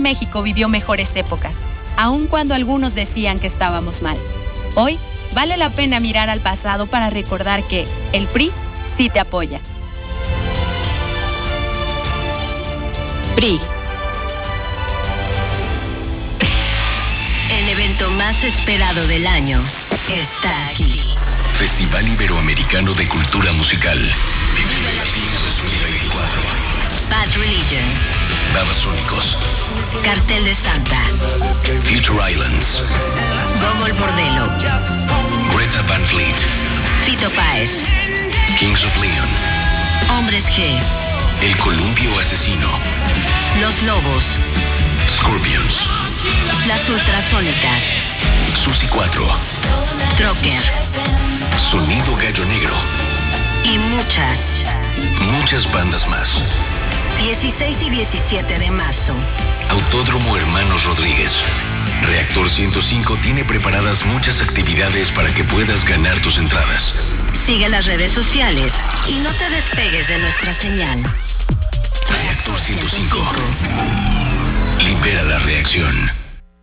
México vivió mejores épocas, aun cuando algunos decían que estábamos mal. Hoy, vale la pena mirar al pasado para recordar que el PRI sí te apoya. PRI. El evento más esperado del año está aquí. Festival Iberoamericano de Cultura Musical. Vive Latino 2024. Bad Religion. Babasónicos. Cartel de Santa. Future Islands. Gogol Bordello. Greta Van Fleet. Fito Páez. Kings of Leon. Hombres G. El Columpio Asesino. Los Lobos. Scorpions. Las Ultrasónicas. Susi 4. Trocker. Sonido Gallo Negro. Y muchas bandas más. 16 y 17 de marzo. Autódromo Hermanos Rodríguez. Reactor 105 tiene preparadas muchas actividades para que puedas ganar tus entradas. Sigue las redes sociales y no te despegues de nuestra señal. Reactor 105. Libera la reacción.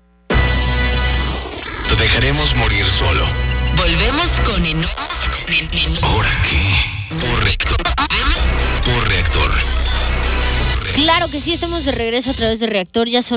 Te dejaremos morir solo. Volvemos con ¿Ahora qué? Por reactor. Por reactor. Claro que sí, estamos de regreso a través de Reactor. Ya son